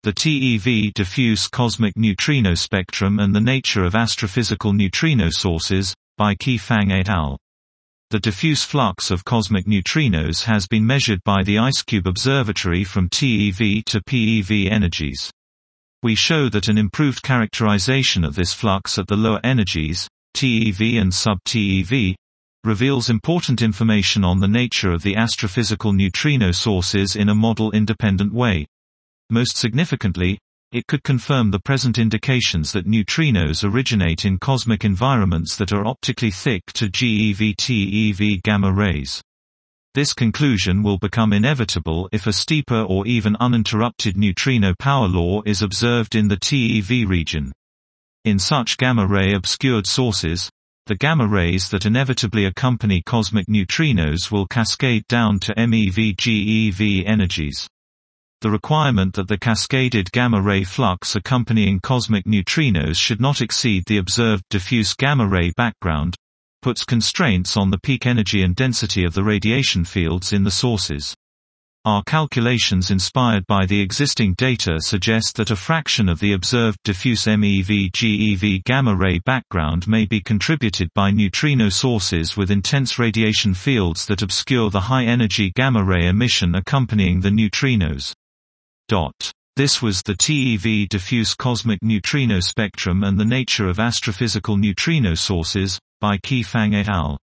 The TeV diffuse cosmic neutrino spectrum and the nature of astrophysical neutrino sources, by Qifang et al. The diffuse flux of cosmic neutrinos has been measured by the IceCube Observatory from TeV to PeV energies. We show that an improved characterization of this flux at the lower energies, TeV and sub-TeV, reveals important information on the nature of the astrophysical neutrino sources in a model-independent way. Most significantly, it could confirm the present indications that neutrinos originate in cosmic environments that are optically thick to GeV-TeV gamma rays. This conclusion will become inevitable if a steeper or even uninterrupted neutrino power law is observed in the TeV region. In such gamma-ray obscured sources, the gamma rays that inevitably accompany cosmic neutrinos will cascade down to MeV-GeV energies. The requirement that the cascaded gamma-ray flux accompanying cosmic neutrinos should not exceed the observed diffuse gamma-ray background puts constraints on the peak energy and density of the radiation fields in the sources. Our calculations inspired by the existing data suggest that a fraction of the observed diffuse MeV-GeV gamma-ray background may be contributed by neutrino sources with intense radiation fields that obscure the high-energy gamma-ray emission accompanying the neutrinos. This was the TeV diffuse cosmic neutrino spectrum and the nature of astrophysical neutrino sources, by Qifang et al.